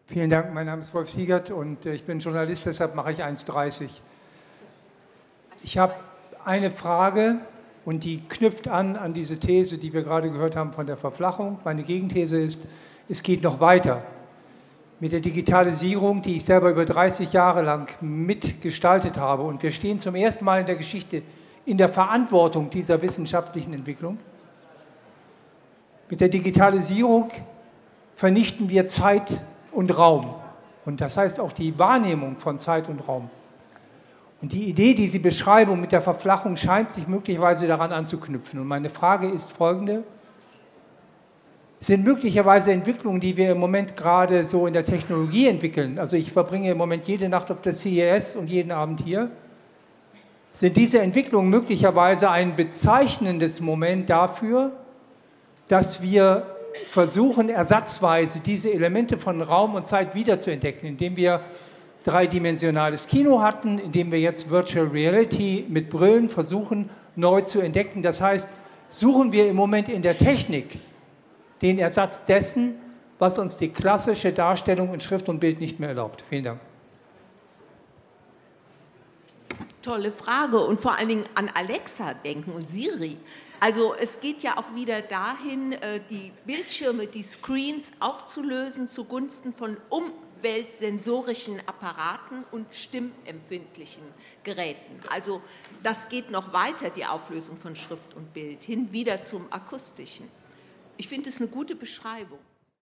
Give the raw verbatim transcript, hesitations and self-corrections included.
Vielen Dank, mein Name ist Wolf Siegert und ich bin Journalist, deshalb mache ich eins dreißig. Ich habe eine Frage und die knüpft an an diese These, die wir gerade gehört haben von der Verflachung. Meine Gegenthese ist, es geht noch weiter. Mit der Digitalisierung, die ich selber über dreißig Jahre lang mitgestaltet habe, und wir stehen zum ersten Mal in der Geschichte in der Verantwortung dieser wissenschaftlichen Entwicklung. Mit der Digitalisierung vernichten wir Zeit und Raum. Und das heißt auch die Wahrnehmung von Zeit und Raum. Und die Idee, die Sie beschreiben mit der Verflachung, scheint sich möglicherweise daran anzuknüpfen. Und meine Frage ist folgende. Sind möglicherweise Entwicklungen, die wir im Moment gerade so in der Technologie entwickeln, also ich verbringe im Moment jede Nacht auf der C E S und jeden Abend hier, sind diese Entwicklungen möglicherweise ein bezeichnendes Moment dafür, dass wir versuchen, ersatzweise diese Elemente von Raum und Zeit wiederzuentdecken, indem wir dreidimensionales Kino hatten, indem wir jetzt Virtual Reality mit Brillen versuchen, neu zu entdecken. Das heißt, suchen wir im Moment in der Technik den Ersatz dessen, was uns die klassische Darstellung in Schrift und Bild nicht mehr erlaubt. Vielen Dank. Tolle Frage und vor allen Dingen an Alexa denken und Siri. Also es geht ja auch wieder dahin, die Bildschirme, die Screens aufzulösen zugunsten von umweltsensorischen Apparaten und stimmempfindlichen Geräten. Also das geht noch weiter, die Auflösung von Schrift und Bild, hin wieder zum Akustischen. Ich finde es eine gute Beschreibung.